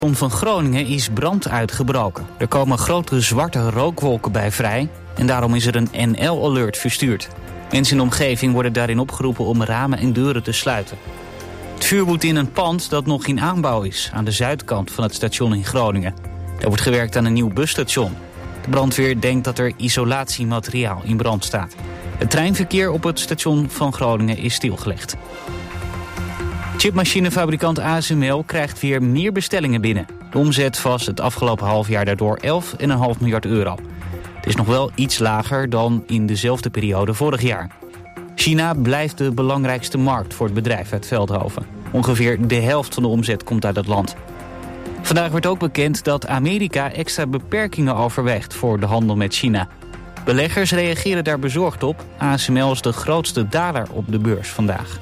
van Groningen is brand uitgebroken. Er komen grote zwarte rookwolken bij vrij en daarom is er een NL-alert verstuurd. Mensen in de omgeving worden daarin opgeroepen om ramen en deuren te sluiten. Het vuur woedt in een pand dat nog in aanbouw is aan de zuidkant van het station in Groningen. Er wordt gewerkt aan een nieuw busstation. De brandweer denkt dat er isolatiemateriaal in brand staat. Het treinverkeer op het station van Groningen is stilgelegd. Chipmachinefabrikant ASML krijgt weer meer bestellingen binnen. De omzet was het afgelopen halfjaar daardoor 11,5 miljard euro. Het is nog wel iets lager dan in dezelfde periode vorig jaar. China blijft de belangrijkste markt voor het bedrijf uit Veldhoven. Ongeveer de helft van de omzet komt uit het land. Vandaag werd ook bekend dat Amerika extra beperkingen overweegt voor de handel met China. Beleggers reageren daar bezorgd op. ASML is de grootste daler op de beurs vandaag.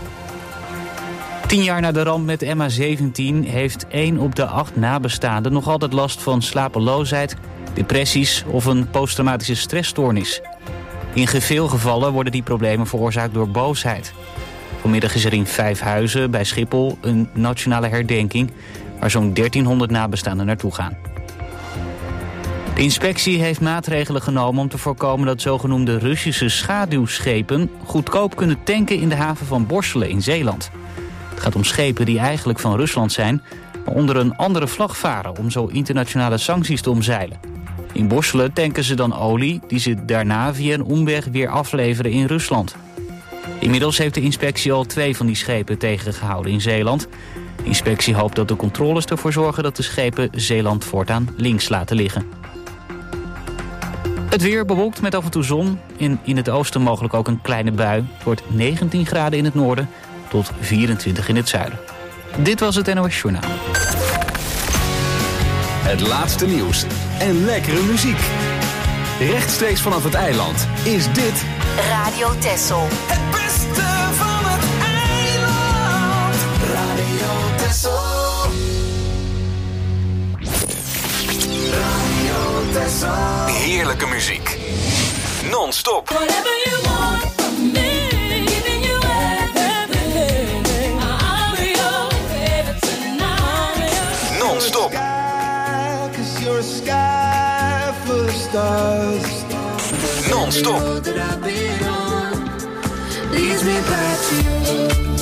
10 jaar na de ramp met MH17 heeft 1 op de 8 nabestaanden nog altijd last van slapeloosheid, depressies of een posttraumatische stressstoornis. In veel gevallen worden die problemen veroorzaakt door boosheid. Vanmiddag is er in 5 huizen bij Schiphol een nationale herdenking waar zo'n 1300 nabestaanden naartoe gaan. De inspectie heeft maatregelen genomen om te voorkomen dat zogenoemde Russische schaduwschepen goedkoop kunnen tanken in de haven van Borselen in Zeeland. Het gaat om schepen die eigenlijk van Rusland zijn, maar onder een andere vlag varen om zo internationale sancties te omzeilen. In Borselen tanken ze dan olie die ze daarna via een omweg weer afleveren in Rusland. Inmiddels heeft de inspectie al 2 van die schepen tegengehouden in Zeeland. De inspectie hoopt dat de controles ervoor zorgen dat de schepen Zeeland voortaan links laten liggen. Het weer bewolkt met af en toe zon en in het oosten mogelijk ook een kleine bui. Het wordt 19 graden in het noorden tot 24 in het zuiden. Dit was het NOS Journaal. Het laatste nieuws en lekkere muziek. Rechtstreeks vanaf het eiland is dit Radio Texel. Het beste van het eiland. Radio Texel. Radio Texel. heerlijke muziek. Non-stop. Whatever you want from me. Giving you everything. I'll be your baby tonight. Non-stop. Cause you're a sky full of stars. Non-stop. Leads me back to you.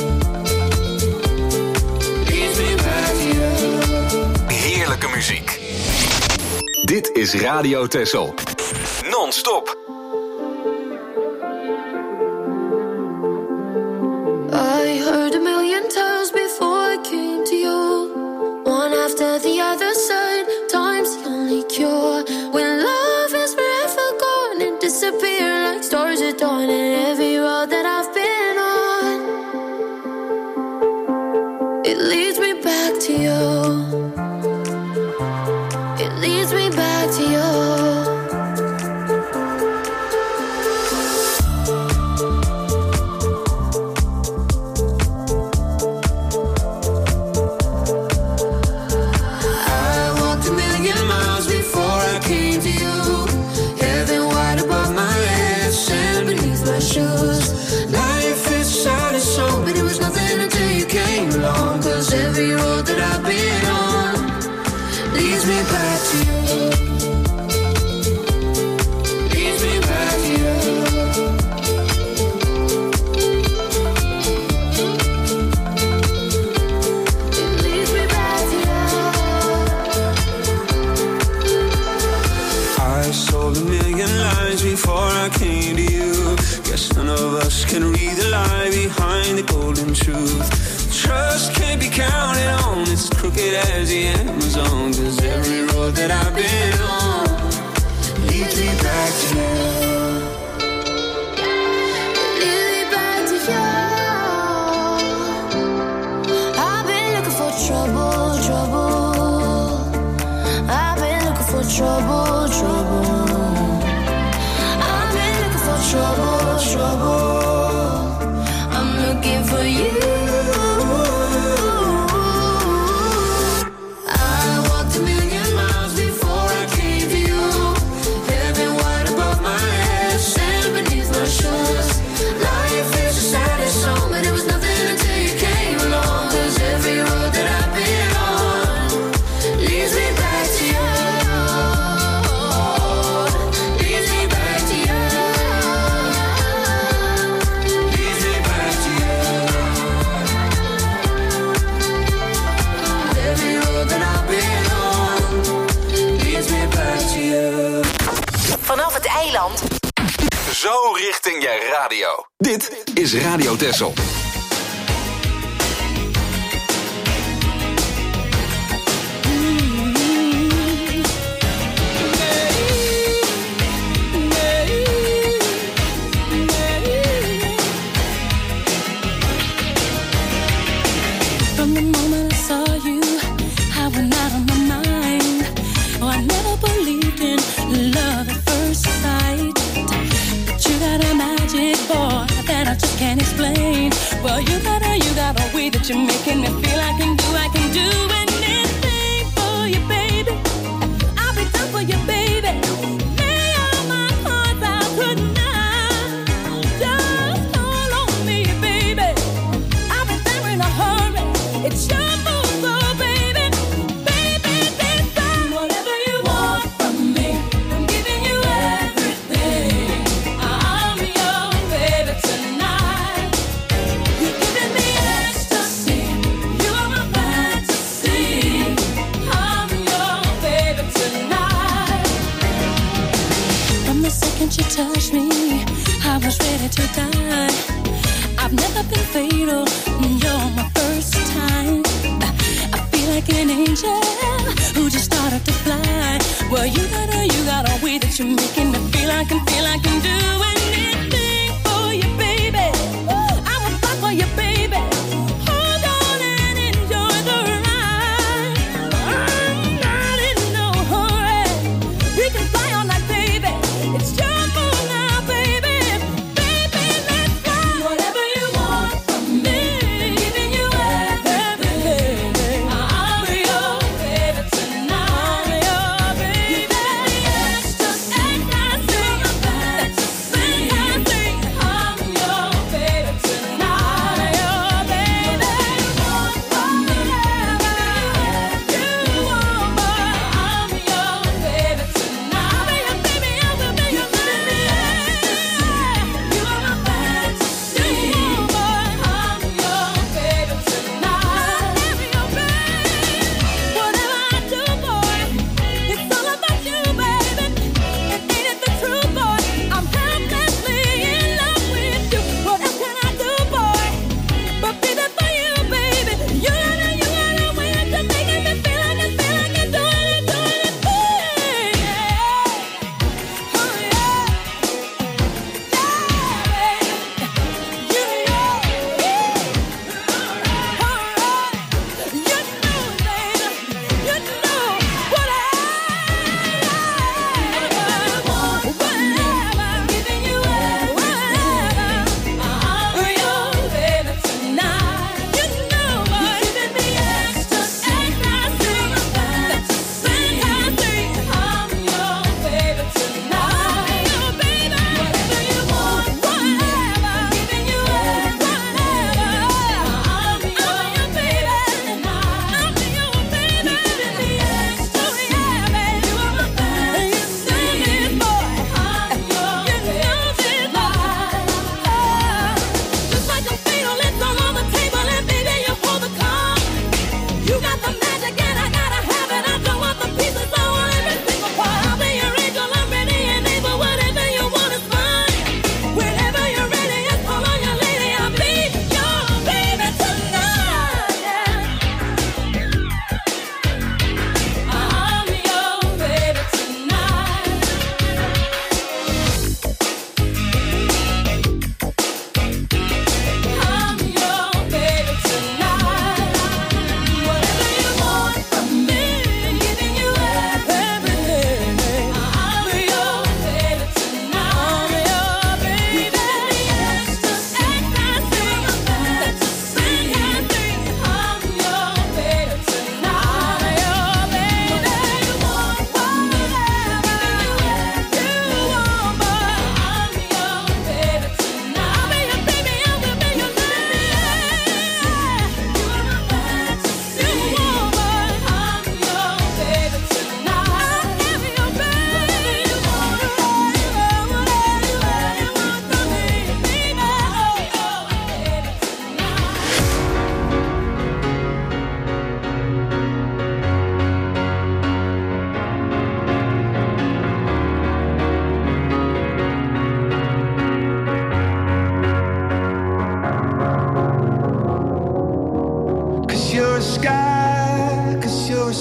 Leads me back to you. Heerlijke muziek. Dit is Radio Texel. Non-stop. I heard a million times before I came to you. One after the other side, time's the only cure. When love is forever gone and disappear like stars at dawn. And every road that I've been on, it leads me back to you. It leads me back to you. Life is sad and so, but it was nothing until you came along. Cause every road that I've been on leads me back to you. Leads me back to you. It leads me back to you. I sold a million lies before I came to you. Guess none of us can read the lie behind the golden truth. Trust can't be counted on, it's crooked as the Amazon. Cause every road that I've been on leads me back to you. Lead me back to you. I've been looking for trouble, trouble. I've been looking for trouble, trouble. I've been looking for trouble, trouble. I'm looking for you. I walked a million miles before I came to you. Heaven wide above my head, sand beneath my shoes. Life is a saddest song, but it was nothing until you came along. Cause every road that I've been on eiland. Zo richting je radio. Dit is Radio Texel. From the moment I saw you, I went out of my mind. Oh, I never believed in love at first sight. But you got a magic, boy, that I just can't explain. Well, you got a way that you're making me feel I can do anything for you, baby. I'll be down for you, baby. Lay all my cards out tonight. Just call on me, baby. I'll be there in a hurry. It's your move, so baby, baby, this time. Whatever you want from me, I'm giving you everything. I'm your baby tonight. You're giving me ecstasy. You are my fantasy. I'm your baby tonight. From the second you touched me, I was ready to die. I've never been fatal. You're my first time. I feel like an angel who just started to fly. Well, you got a way that you're making me feel I can do anything for you, baby. I will fight for you, baby. Hold on and enjoy the ride. I'm not in no hurry. We can fly all night, baby. It's your move now, baby. Baby, let's fly. Whatever you want from me, giving you everything. I'm your baby tonight. I'm your baby. Ecstasy, ecstasy, my fantasy.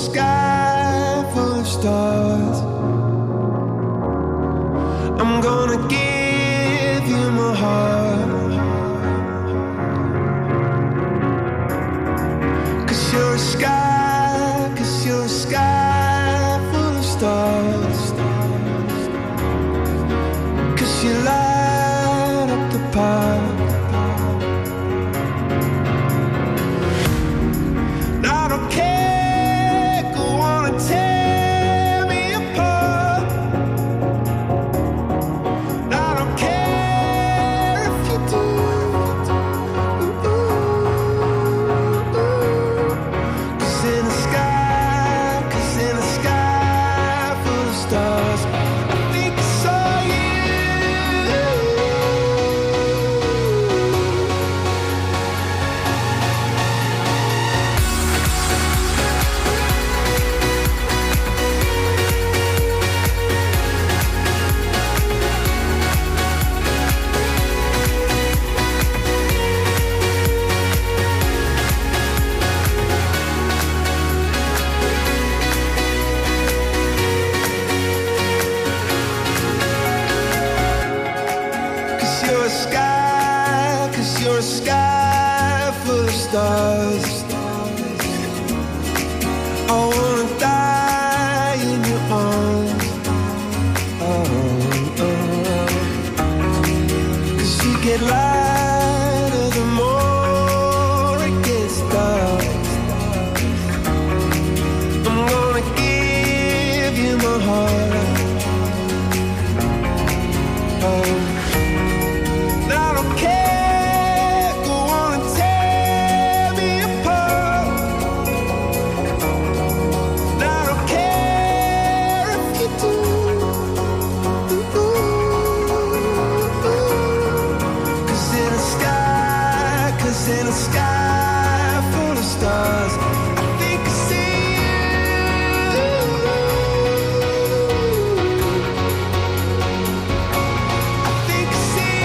sky full of stars. I'm gonna give you my heart. 'Cause you're a sky, 'cause you're a sky full of stars. 'Cause you light up the park. I don't care, go on and tear me apart. I don't care if you do. Cause in the sky full of stars, I think I saw you. Cause you're a sky full of stars. I wanna die in your arms. Cause you get lighter the more it gets dark. I'm gonna give you my heart. I don't care, go on and tear me apart. I don't care if you do. Cause in the sky full of stars, I think I see you. I think I see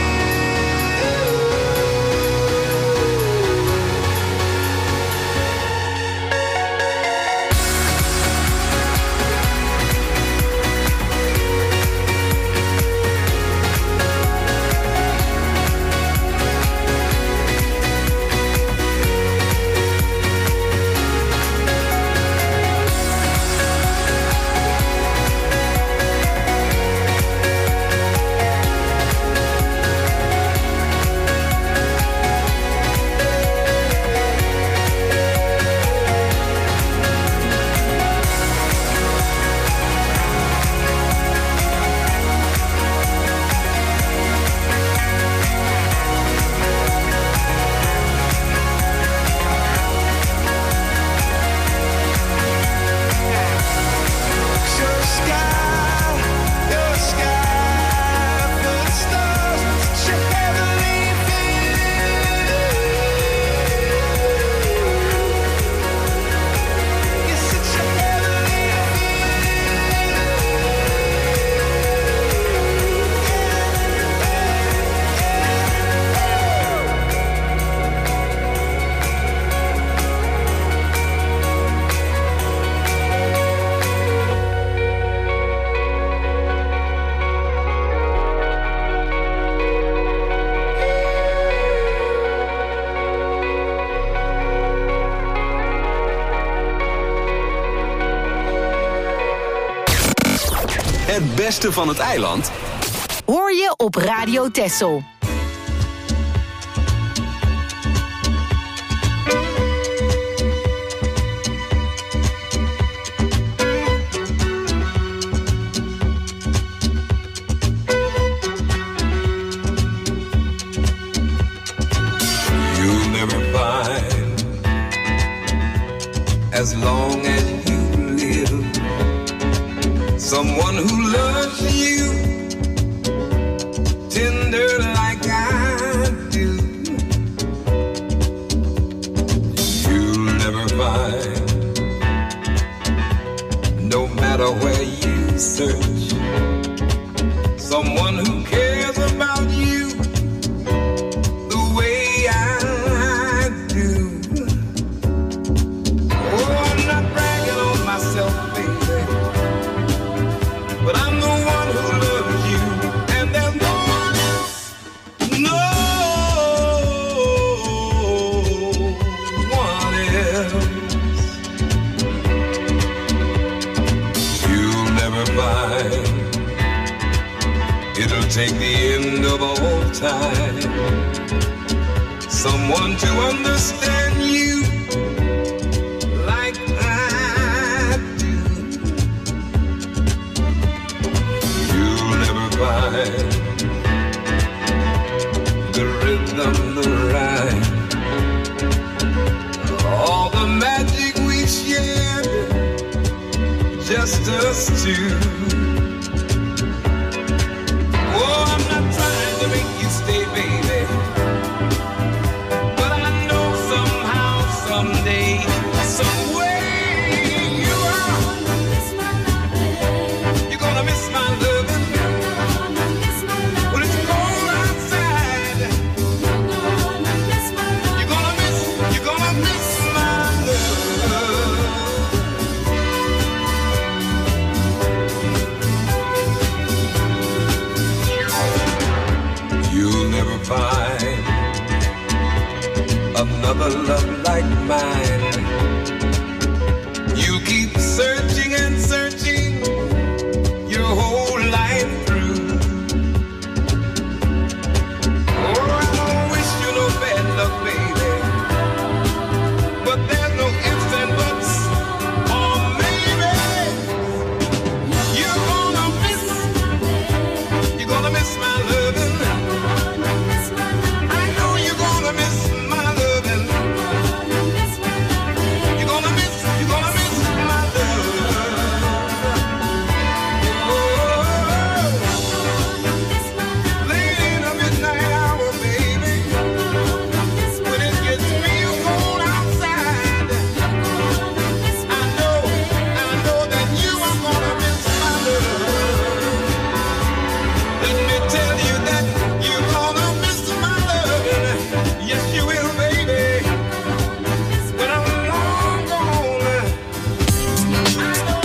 Het beste van het eiland hoor je op Radio Texel. You'll never find, as long as you live, someone who loves you tender like I do. You'll never find, no matter where you search, someone who cares about you the way I do. Oh, I'm not bragging take the end of all time. Someone to understand you like I do. You'll never find the rhythm, the rhyme, all the magic we shared, just us two. Oh, I'm not trying to make you stay, baby, but I know somehow, someday, some way you are. You're gonna miss my loving when it's cold outside. You're gonna miss my love. You'll never find another love like mine. You keep searching and searching your whole life through. Oh, I don't wish you no bad luck, baby, but there's no ifs and buts, or maybe you're gonna miss my loving. I know you're gonna miss my loving. You're gonna miss my love. Oh, late in the midnight hour, baby, when it gets real cold outside, I know that you are gonna miss my love. Let me tell you that you're gonna miss my loving. Yes, you will, baby. When I'm long gone, I know.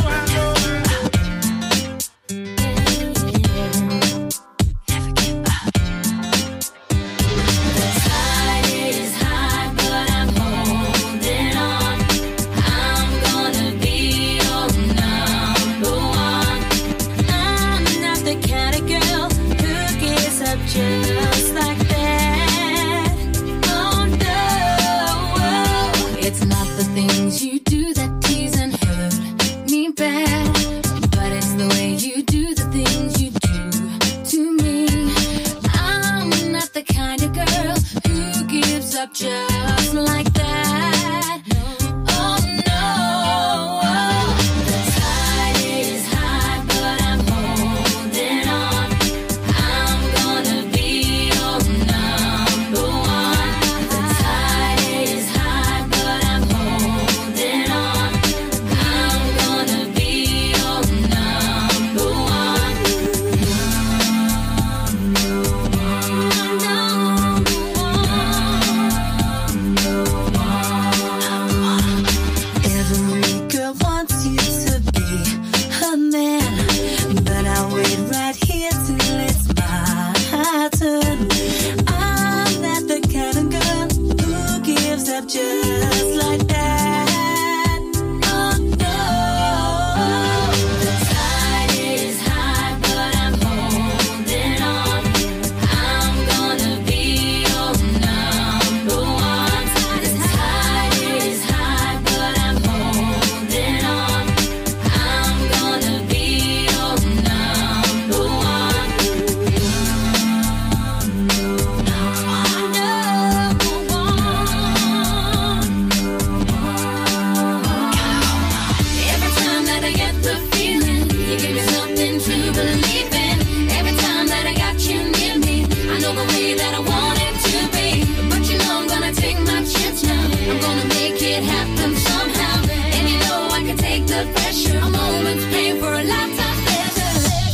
The tide is high, but I'm holding on. I'm gonna be your number one. I'm not the kind of girl who gives up just like that. Oh no, it's not the things you do that tease and hurt me bad, but it's the way you do the things you do to me. I'm not the kind of girl who gives up just like that. Oh no, the tide is high, but I'm holding on. I'm gonna be your number one. The tide is high, but I'm holding on. I'm gonna be your number one. Every girl wants you to be her man, but I'll wait right here till it's my turn. I'm not the kind of girl who gives up just like that. Oh no, The tide is high, but I'm holding on. I'm gonna be your number one. The tide is high, but I'm holding on. I'm gonna be your number one. Every time that I get the feeling, you give me something to believe in. Every time that I got you near me, I know the way that I want it to be. But you know I'm gonna take my chance now. I'm gonna make it happen somehow. And you know I can take the pressure. A moment's pain for a lifetime pleasure.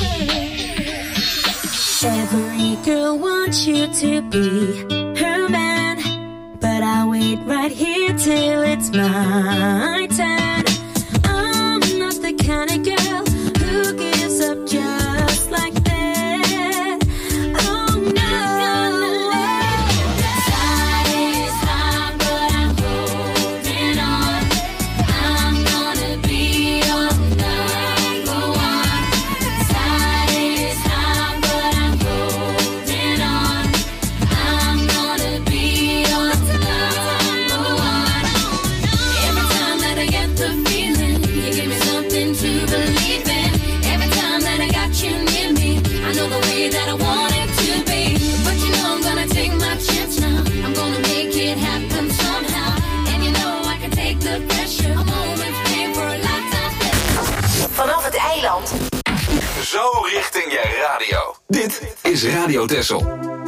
every girl wants you to be her man, but I'll wait right here till it's my turn. I'm not the kind of girl who gives up just like that. Oh no, The tide is high, but I'm holding on. I'm gonna be your number one. The tide is high, but I'm holding on. something to believe in. Every time that I got you near me, I know the way that I want it to be. But you know I'm gonna take my chance now. I'm gonna make it happen somehow. And you know I can take the pressure. A moment's pain for a lifetime pleasure. Vanaf het eiland. Zo richting je radio. Dit is Radio Texel.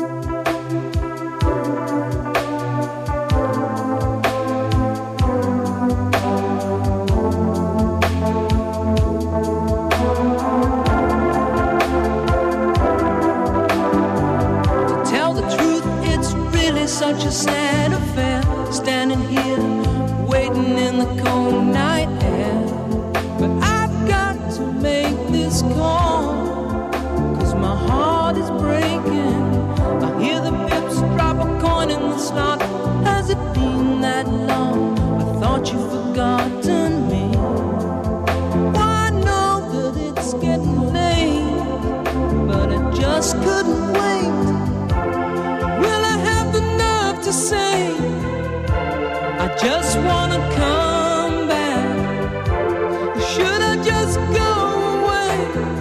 Such a sad affair, standing here, waiting in the cold night air. But I've got to make this call, 'cause my heart is breaking. I hear the pips drop a coin in the slot. Has it been that long? I thought you'd forgotten me. Well, I know that it's getting late, but I just couldn't wait. To say I just wanna come back. Should I just go away?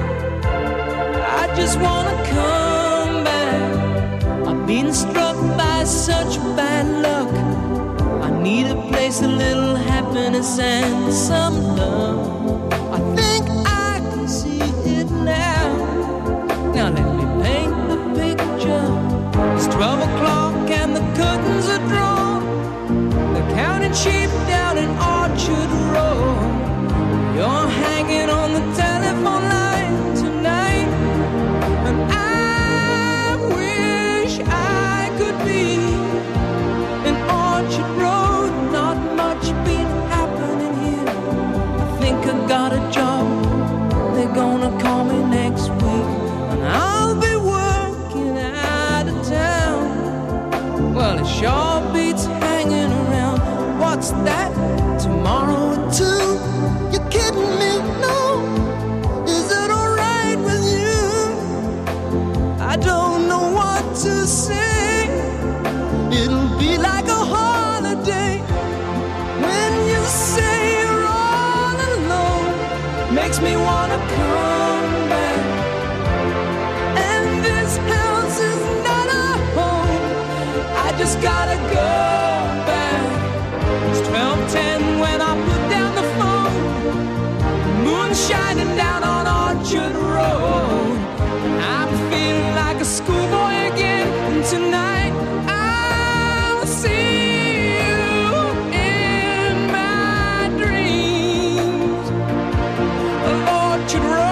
I just wanna come back. I've been struck by such bad luck. I need a place, a little happiness and some love. I think I can see it now. Now let me paint the picture. It's 12 o'clock and the curtains are drawn. They're counting sheep down in Orchard Road. You're hanging on the telephone line tonight, and I wish I could be in Orchard Road. Not much been happening here. I think I got a job. They're gonna call me next week, and I'll be working out of town. Well, it sure beats hanging around. What's that? Tomorrow at 2? You kidding me? No. Is it alright with you? I don't know what to say. It'll be like a holiday when you say you're all alone. Makes me wanna come back. And this house is not a home. I just gotta go back. It's 12:10 when I put down the phone. Moon shining down on Orchard Road. I'm feeling like a schoolboy again. And tonight I'll see you in my dreams of Orchard Road.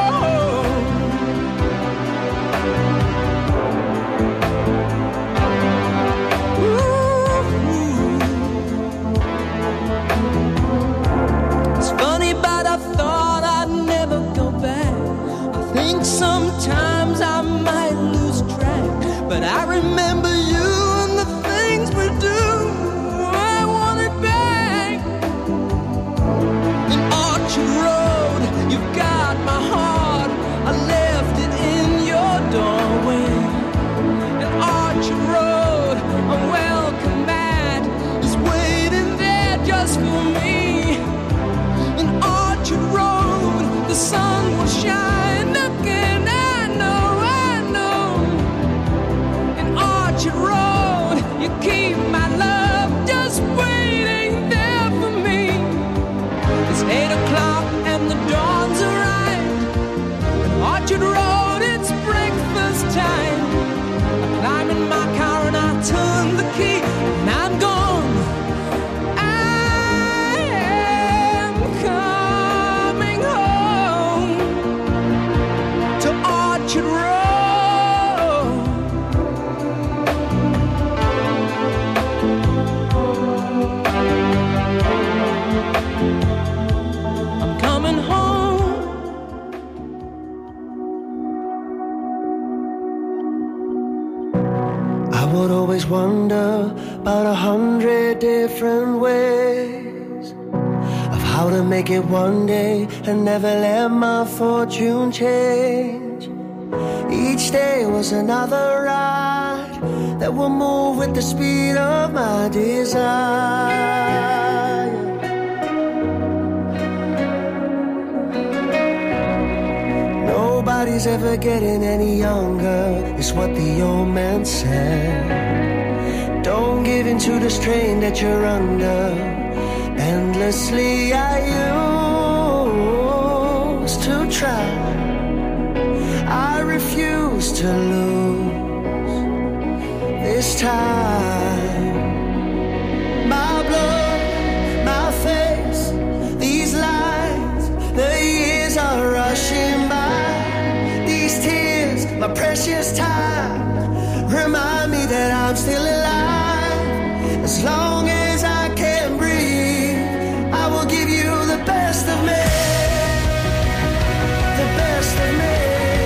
Sometimes I might lose track, but I remember you and the things we do. I want it back. In Orchard Road, you've got my heart. I left it in your doorway. In Orchard Road, a welcome mat is waiting there just for me. In Orchard Road, the sun will shine again. Road, you keep my love just waiting there for me. It's 8 o'clock and the dawn's arrived. Orchard Road, it's breakfast time. I climb in my car and I turn the key, and I'm gone. I am coming home to Orchard Road. Would always wonder about 100 different ways of how to make it one day and never let my fortune change. Each day was another ride that will move with the speed of my desire. nobody's ever getting any younger, is what the old man said. Don't give in to the strain that you're under. Endlessly I used to try. I refuse to lose this time. My blood, my face, these lines, the years are rushing by. These tears, my precious time, remind me that I'm still alive. As long as I can breathe, I will give you the best of me. The best of me.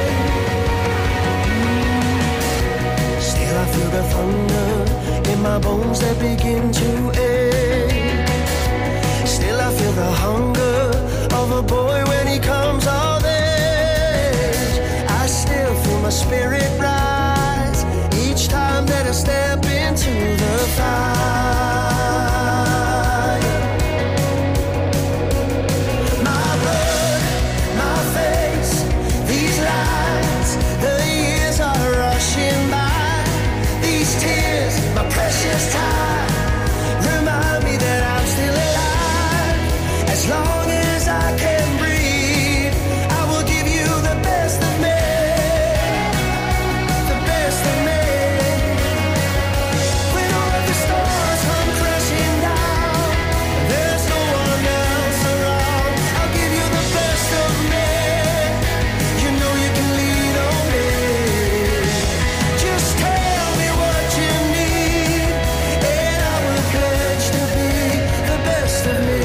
Still I feel the thunder in my bones that begin to ache. Still I feel the hunger of a boy when he comes of age. I still feel my spirit rise each time that I step into the fire. My blood, my face, these lines, the years are rushing by. These tears, my precious time, remind me that I'm still alive. As long as I can breathe, I will give you the best of me. The best of me. When all of the stars come crashing down, there's no one else around. I'll give you the best of me. You know you can lean on me. Just tell me what you need, and I will pledge to be the best of me.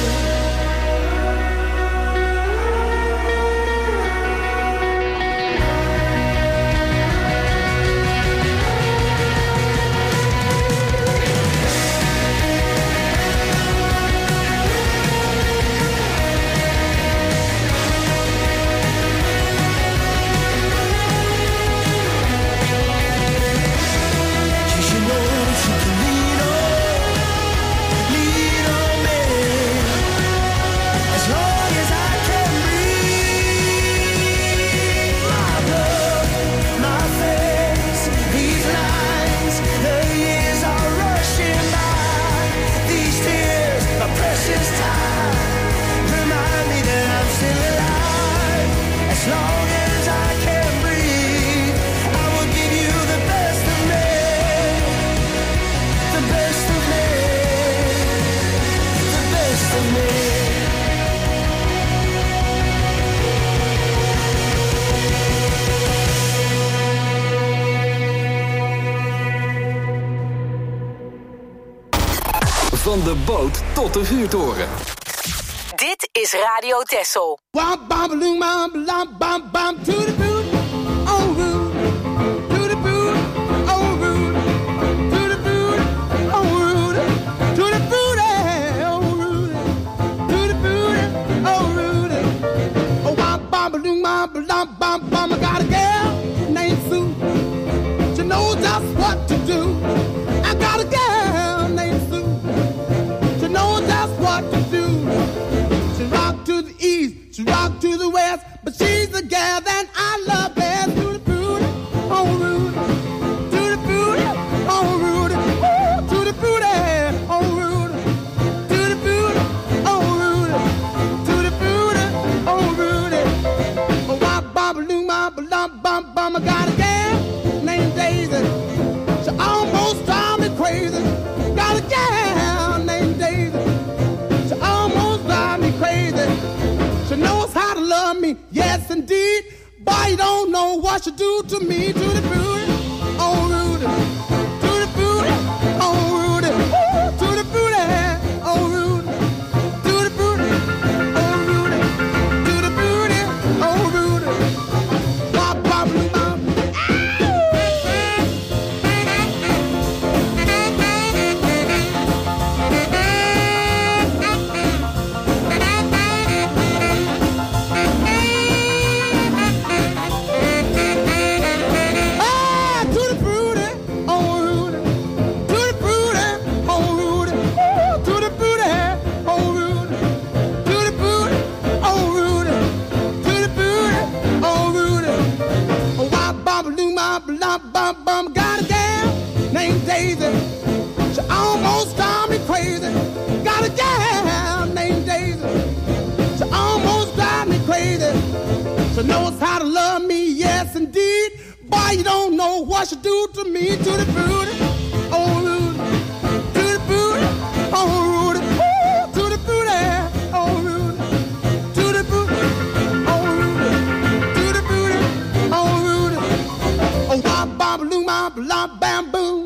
You should know that you can lean on me. As long as I can breathe. My blood, my face, these lines, the years are rushing by. These tears, my precious time, remind me that I'm still alive. As long as I can breathe, I will give you the best of me. The best of me. The best of me. Van de boot tot de vuurtoren. Dit is Radio Texel. Bam, bam, balloon, bam, bam, bam, bam, to the boot, oh root, to the boot, oh root, to the boot, oh root, to the boot, oh root, to the boot, oh root, oh bam, bam, balloon, bam, bam, bam, bam. I got a girl named Sue. She knows just what to do. I got a girl named Sue. She knows just what to do. She rock to the east, she rock to the west, but she's the gal that I love best. To the booty, oh Rudy, to the booty, oh Rudy, ooh, to the booty, oh Rudy, to the booty, oh Rudy, to the booty, oh Rudy. Oh, bop, bop, loom, bop, bop, bop, bop. I got a gal named Daisy. She almost drives me crazy. Got a gal named Daisy. She almost drives me crazy. She knows how to love me, yes indeed. Boy, you don't know what she do to me. To the booty, oh Rudy, to the booty, oh Rudy, ooh, to the booty, oh Rudy, to the booty, oh Rudy, to the booty, oh Rudy. Bop, bop, bop. Oh! crazy. She knows how to love me, yes indeed. Boy, you don't know what she do to me, to the booty, oh Rudy, to the booty, oh Rudy, ooh, to the booty, oh Rudy, to the booty, oh Rudy, to the booty, oh Rudy, oh wop bop loo bop lop bamboo.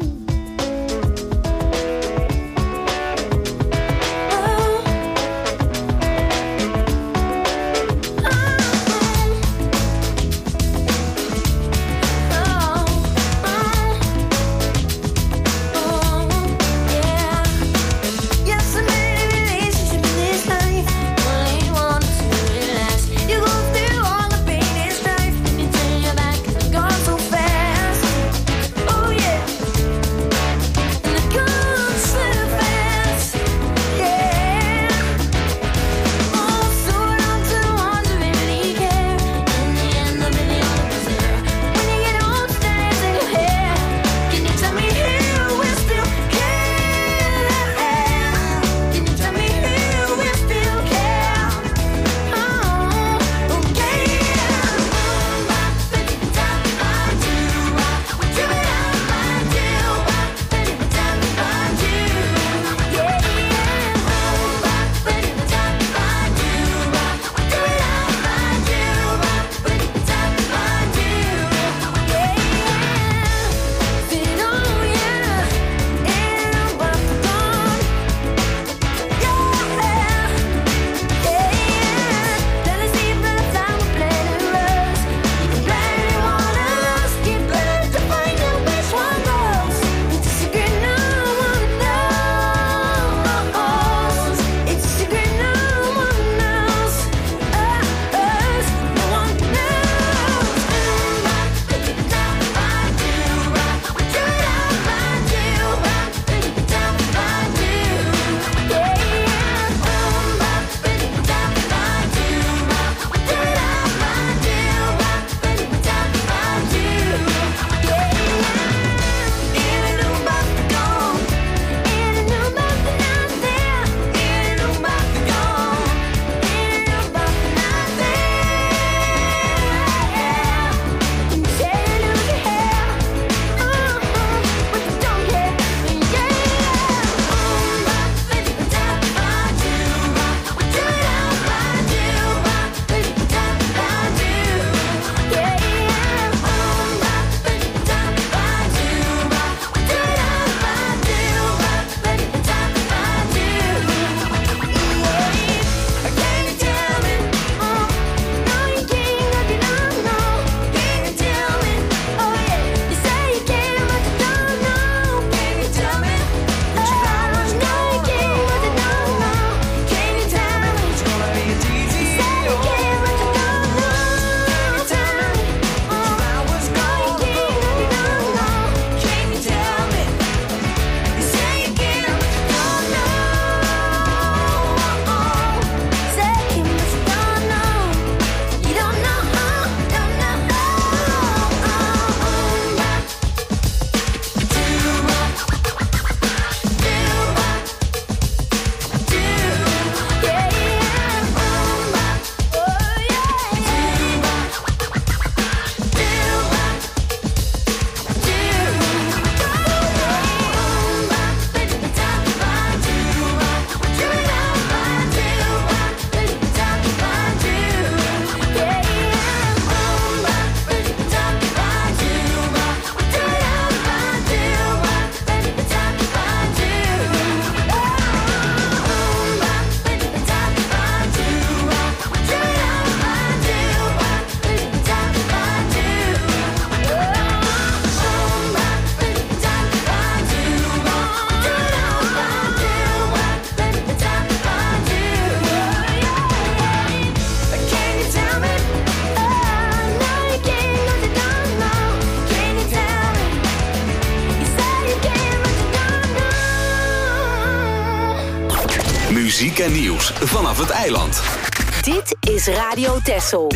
Muziek en nieuws vanaf het eiland. Dit is Radio Texel.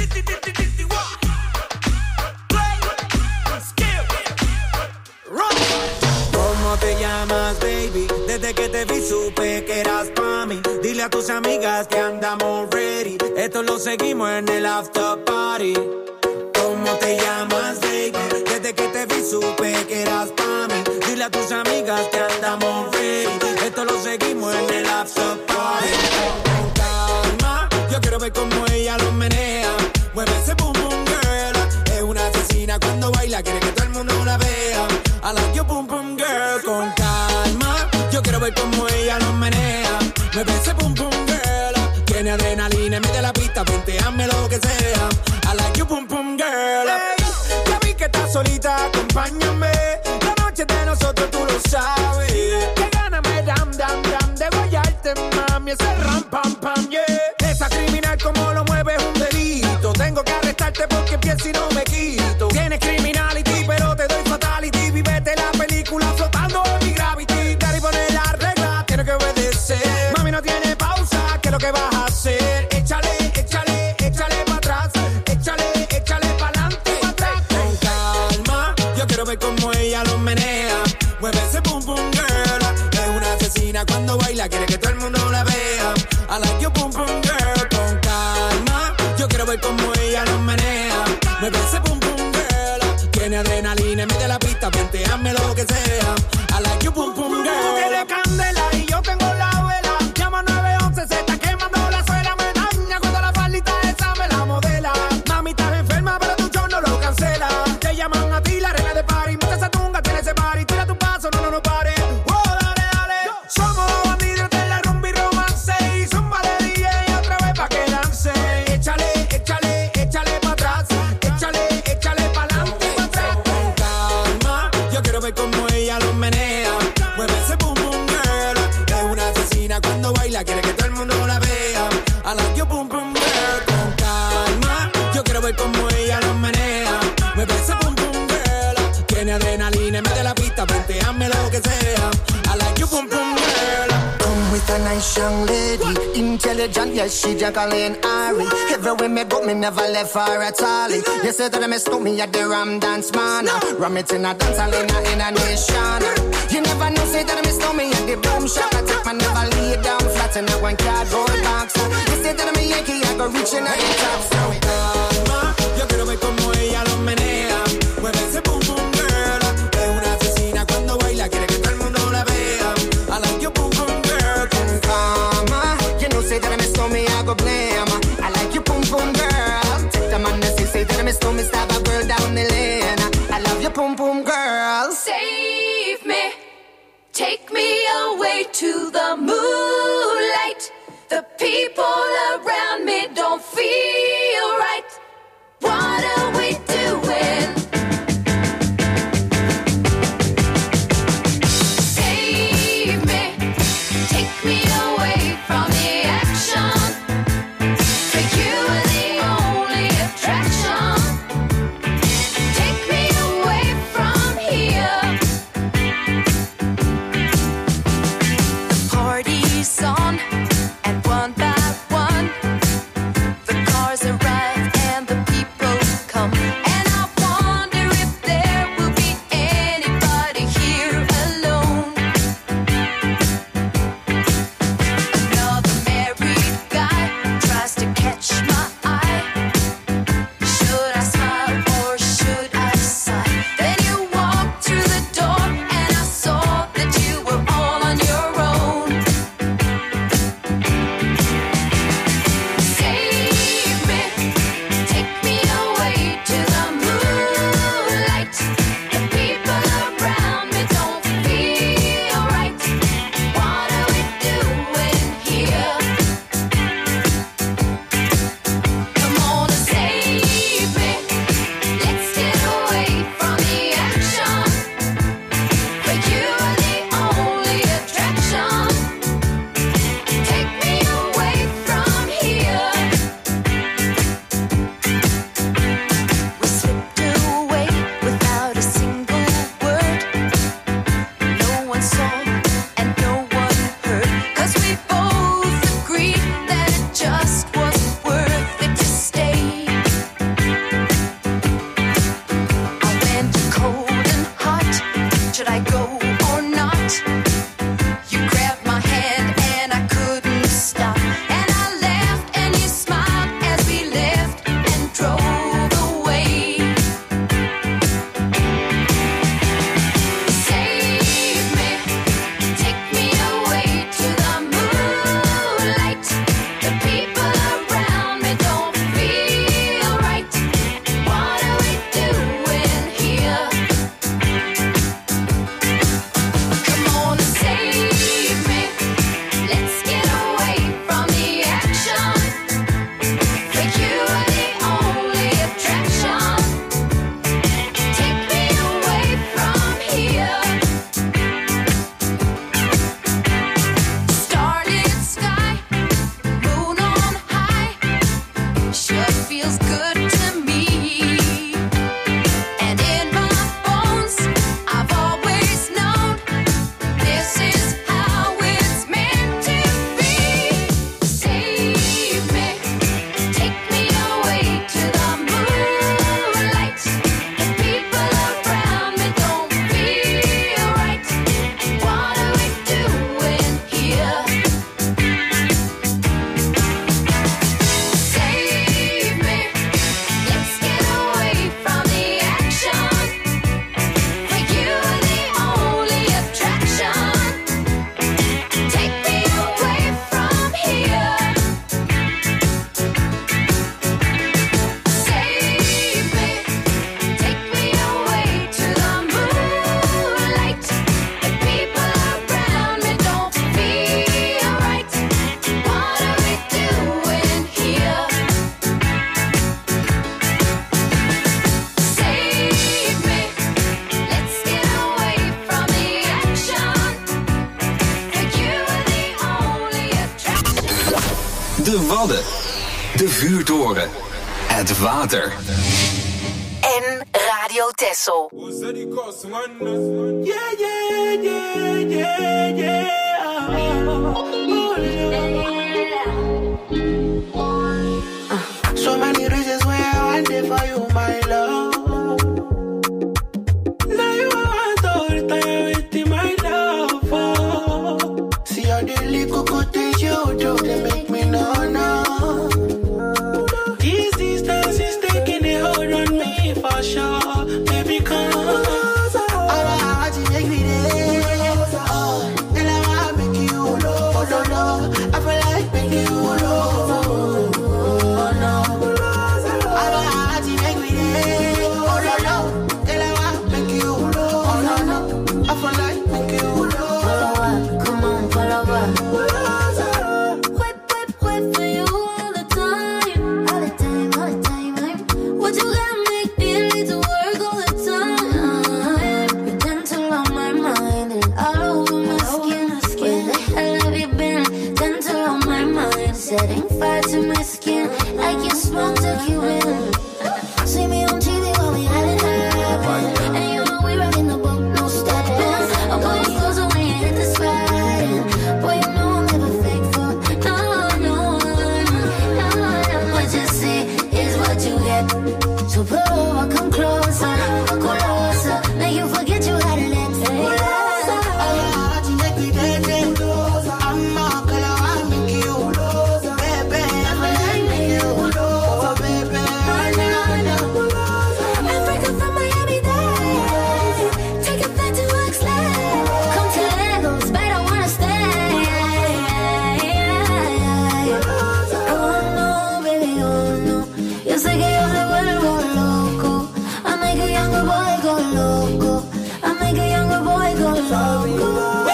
¿Cómo te llamas, baby? Desde que te vi supe que eras pa' mí. Dile a tus amigas que andamos ready. Esto lo seguimos en el after party. ¿Cómo te llamas, baby? Desde que te vi supe que eras pa' mí. Dile a tus amigas que andamos ready. Esto lo seguimos en el after party. Con calma, yo quiero ver cómo ella lo menea. Mueve ese boom boom girl. Es una asesina cuando baila, quiere que todo el mundo la vea. I like your boom boom girl. Con calma, yo quiero ver cómo ella lo menea. Mueve ese boom boom girl. Tiene adrenalina, mete la pista, hazme lo que sea. I like your boom boom girl. Hey, ya vi que estás solita, acompáñame. La noche de nosotros tú lo sabes. Que gana me dam dam dam de guayarte, mami. Ese ram pam pam, yeah. Esa criminal como lo mueve es un delito. Tengo que arrestarte porque pienso y no me quito. Tienes criminality, pero te doy fatality. Vivete la película flotando en mi gravity. Daddy pone la regla, tiene que obedecer. Mami no tiene pausa, ¿qué es lo que vas a hacer? Échale, échale, échale pa' atrás. Échale, échale pa'lante, pa' atrás. Con calma, yo quiero ver cómo ella lo menea. Mueve ese boom boom girl. Es una asesina cuando baila, quiere que todo el mundo la vea. I like your boom boom girl. Con calma, yo quiero ver cómo ella lo menea. Mueve ese boom boom girl. Tiene adrenalina, mete la pista, hazme lo que sea. I like your boom boom girl. Tú tienes candela y yo tengo la vela. Llama 911, se está quemando la suela. Me daña cuando la faldita esa me la modela. Mami, estás enferma, pero tu show no lo cancela. Te llaman a ti la reina de party. Mucha esa tunga, tiene ese party. Tira tu paso, no pare. Oh, dale, dale. Somos los bandidos de la rumba y romance. Y zumba de DJ otra vez pa' que lance. Échale, échale, échale pa' atrás. Échale, échale pa'lante, pa' atrás. Con calma, yo quiero ver cómo ella lo menea. Mueve ese boom boom girl. Es una asesina cuando baila, quiere que todo el mundo la vea. I like your boom boom girl. Con calma, yo quiero ver cómo ella lo menea. Mueve ese boom boom girl. Tiene adrenalina, mete la pista, hazme lo que sea. I like your boom boom girl. Come with a nice young lady, intelligent, yes, she Jacqueline Ari. Everywhere me go, me never left her at all. You said that me stole me at the Ram Dance Man. Ram it in a dance hall in a nation. You never know, say that me stole me at the Boom Shop. I take my never lay down flat in a one cardboard box. You said that me Yankee, I go reaching at the top. So calma, yo quiero ver cómo ella lo menea. Mueve ese boom boom girl. Es una asesina cuando baila, quiere que todo el mundo la vea. I like your boom boom girl. Con calma, you know say that me stole me, I go blame. I like your boom boom girl. Take the man that say that me stole me, stab a girl down the lane. I love your boom boom girl. Save me, take me away to the moonlight. The people around me don't feel right. What are we doing? Save me, take me away from the action. For you are the only attraction. Take me away from here. The party's on, and one by one, the feels good to me. And in my bones, I've always known this is how it's meant to be. Save me, take me away to the moonlight. The people around me don't feel right. What are we doing here? Save me, let's get away from the action. For you are the only attraction. Take me away from here. Save me, take me away to the moonlight. The people around me don't feel right. What are we doing here? Save me, let's get away from the action. For you are the only attraction. De Wadden. De Vuurtoren. Het water. En Radio Texel. So many reasons why I want it for you, my love. Now you want all the time with my love. Oh. See all the little good things you do, they make me no. This distance is taking a hold on me for sure. Baby, come. All I want to make me there. Oh, and I want to make you love. Oh, no. I feel like making you love. Oh, no. Wait for you all the time. What you gotta make me need to work all the time. You're dental on my mind and all over my skin. Where the hell have you been? Dental on my mind, setting fire to my skin like you smoke took you in. See me on TV while we had it happen, and you know we rockin' the boat, no stopping. I'll pull you closer when you hit the spot. Boy, you know I'll never fake for no. What you see is what you get. So pull over, come closer, make you forget you had an ex. Africa from Miami, take it back to Oxlade. Come to Lagos, but I wanna stay. Oh no, baby, oh no. Yo sé que yo te vuelvo loco. I make a younger boy go loco. I make a younger boy go loco.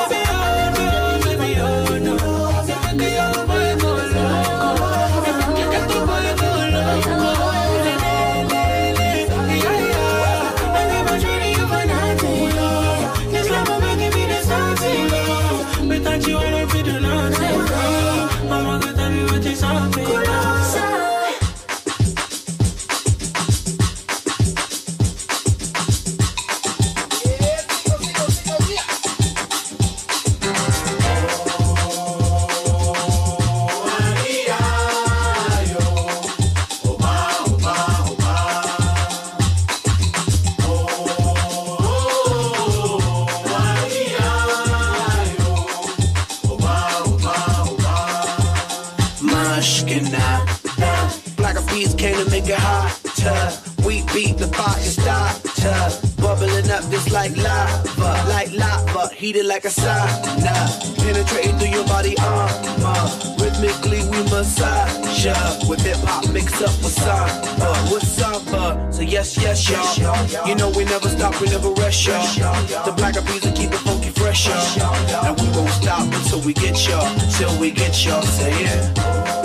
Black of beats came to make it hotter. We beat the fire starter. Bubbling up just like lava, heated like a sauna. Penetrating through your body armor. Rhythmically we massage ya. With hip hop mixed up with samba. So yes, y'all. You know we never stop, we never rest, y'all. The Black of beats will keep it funky fresh, y'all. And we won't stop until we get y'all. Till we get y'all, say yeah.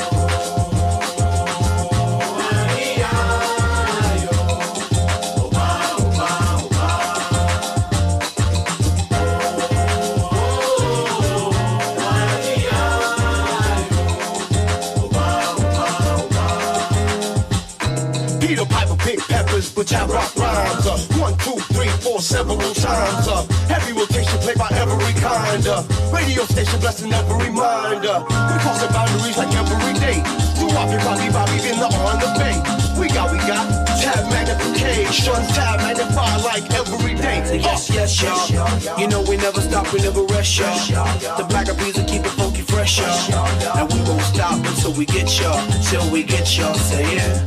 Peter Piper pick peppers, but I rock rhymes. 1, 2, 3, 4, several times. Heavy rotation played by every kind. Radio station blessing every mind. We crossing boundaries like every day. Do Bobby, Bobby, in the on the bay. We got tab magnification, tab magnify like every day. Yes, y'all. You know we never stop, we never rest, y'all. The Black Eyed Peas will keep it funky fresh, y'all. And we won't stop until we get y'all, till we get y'all. Say yeah.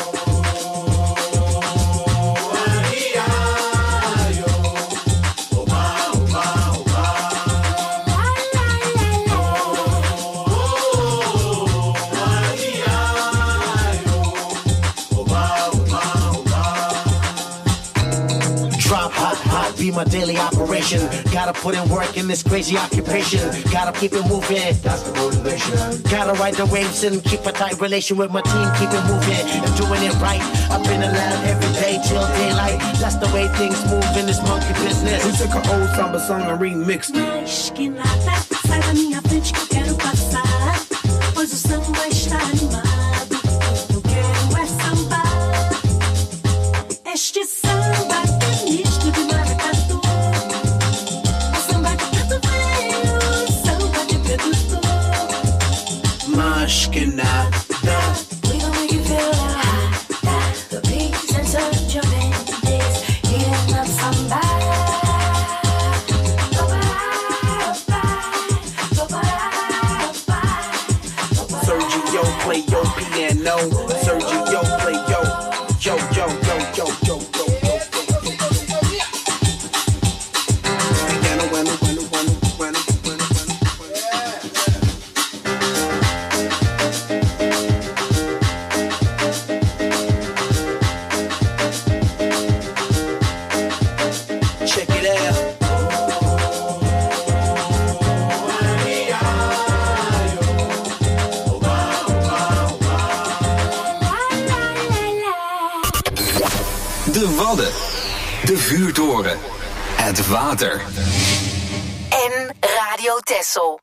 Be my daily operation. Gotta put in work in this crazy occupation. Gotta keep it moving. That's the motivation. Gotta ride the waves and keep a tight relation with my team. Keep it moving and doing it right. Up in the lab every day till daylight. That's the way things move in this monkey business. We took an old samba song and remixed it. Sai da minha frente que eu quero passar, pois o samba está animado. Eu quero é sambar. Este samba que é misto de maracatu. O samba de preto velho, o samba de produtor. Mas que nada. We gon' make you feel hot. The beats and touch your bodies. Heating up samba. Sergio, play your piano. Sergio, play yo, yo, yo, yo, yo, yo, yo. Piano, bueno. Check it out. De Wadden. De Vuurtoren. Het water. En Radio Texel.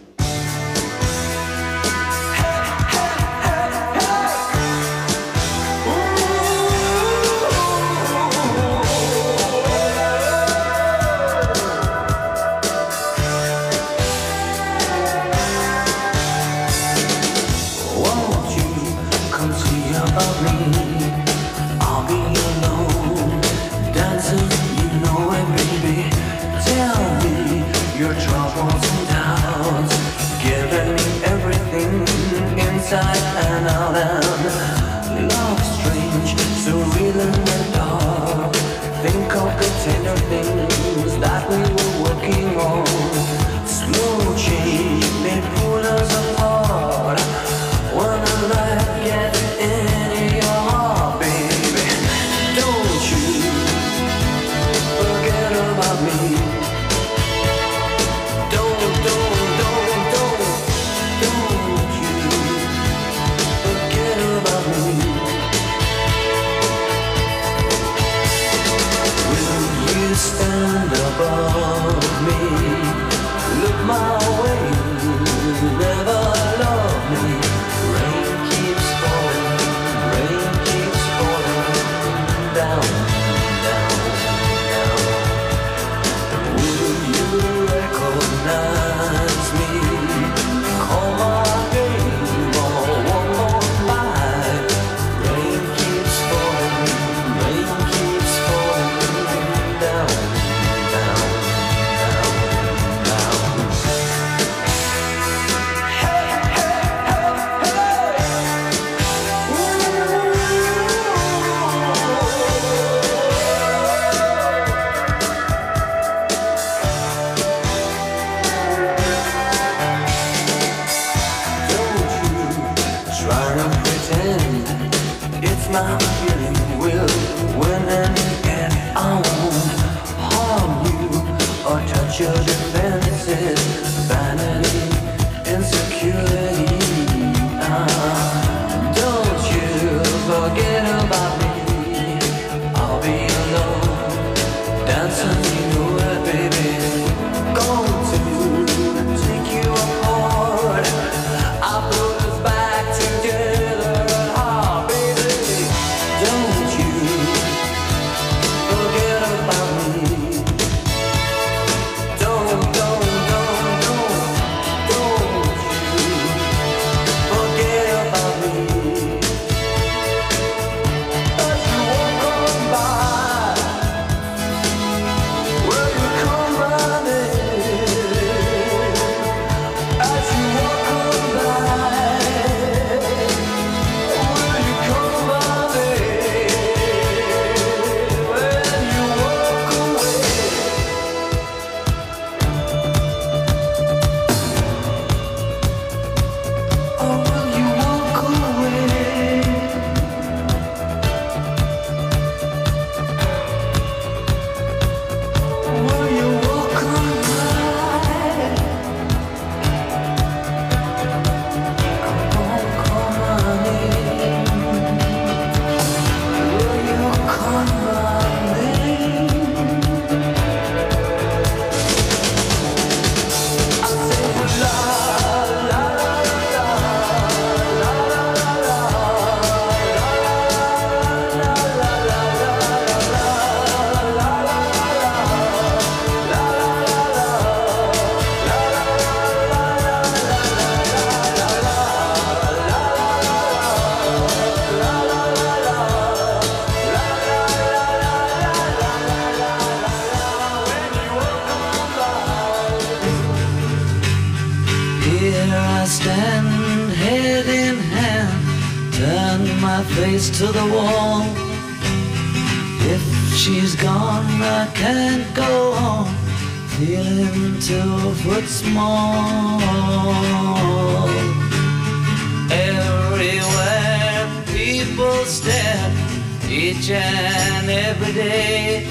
Won't you come see about me? I'll be alone, dancing, you know it, baby. Tell me your troubles and doubts, giving me everything inside and out. And love strange, so real in the dark. Think of the tender things that we were working on. Slow change may pull us apart. When the light gets in your heart, baby, don't you forget about me. Don't you forget about me. Will you stand above me? Look my way, never love me. Rain keeps falling down, down, down. Will you recognize me? Call my name or one more night. Rain keeps falling down, down, down, down. Try to pretend it's my feeling will win and get. I won't harm you or touch your defenses. Vanity, insecurity. Don't you forget about me. I'll be alone, dancing, you know it, baby. Going to take you apart. I put us back together. Ah, baby, don't face to the wall. If she's gone, I can't go on, feeling 2 foot small. Everywhere people stare, each and every day.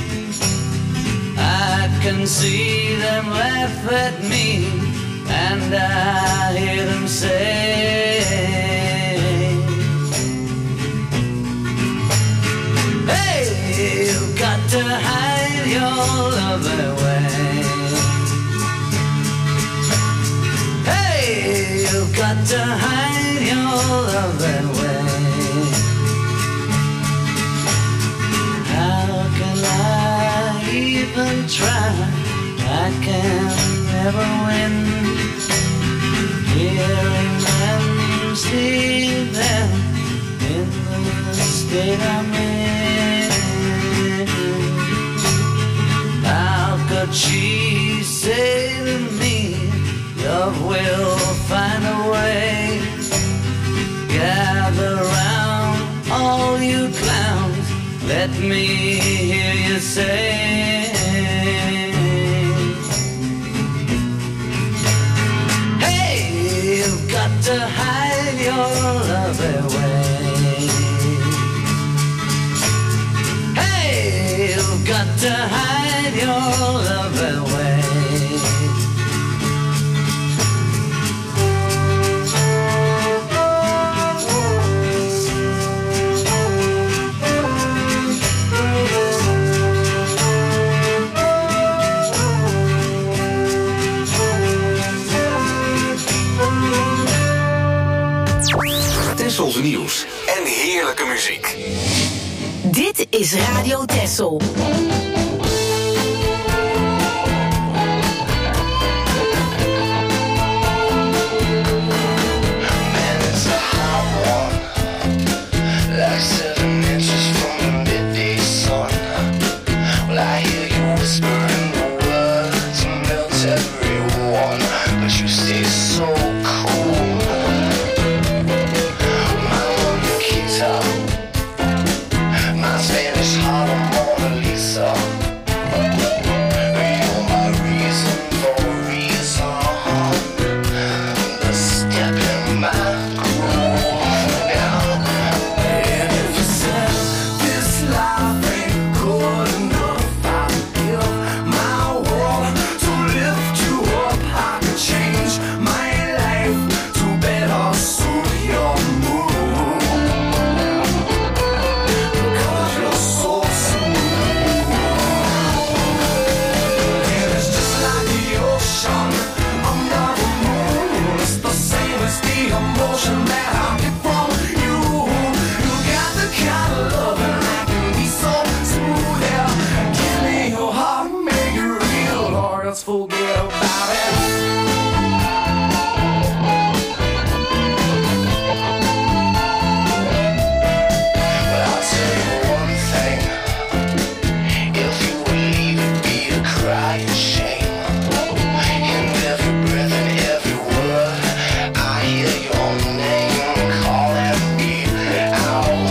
I can see them laugh at me, and I hear them say, hey, you've got to hide your love away. Hey, you've got to hide your love away. How can I even try? I can never win. Hearing them, see them in the state I'm in. How could she say to me, love will find a way? Gather round, all you clowns, let me hear you say, hey, you've got to hide your love away. Hey, you've got to hide your love away. Tessel's nieuws en heerlijke muziek. Dit is Radio Tessel. Like 7 inches from the midday sun. Well, I hear you whispering the words to melt everyone, but you stay so cool. My Mona Lisa, my Spanish Harlem Mona Lisa. You're my reason for a reason. The step in my groove now. And if you said this life ain't good enough, I'd give my world to lift you up. I could change my life to better suit your mood, because you're so smooth. And it's just like the ocean under the moon. It's the same as the emotion that I get from you. You got the kind of loving that can be so smooth. Yeah, give me your heart, make it real, or else forget about it. But I'll tell you one thing: if you would leave, it'd be a crying shame. In every breath and every word, I hear your name calling me out.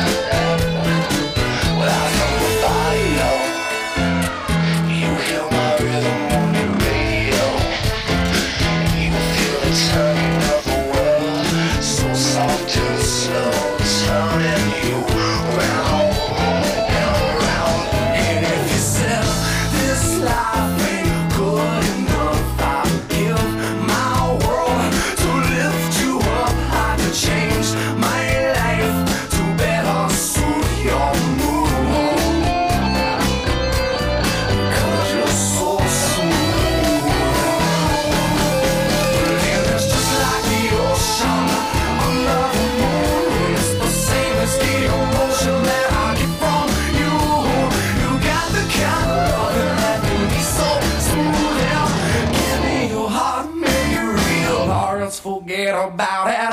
Well, I'm from the barrio. You hear my rhythm on the radio. You feel the turning of the world, so soft and slow, turning you round and round. And if you said this life ain't good enough, I'd give my world to lift you up. I could change my life to better suit your mood, because you're so smooth. And it's just like the ocean under the moon. It's the same as the emotion that I get from you. You got the kind of loving that can be so smooth. Yeah, give me your heart, make it real, or else forget about it.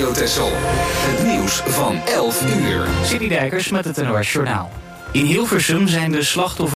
Radio Texel. Het nieuws van 11 uur. City Dijkers met het NOS Journaal. In Hilversum zijn de slachtoffers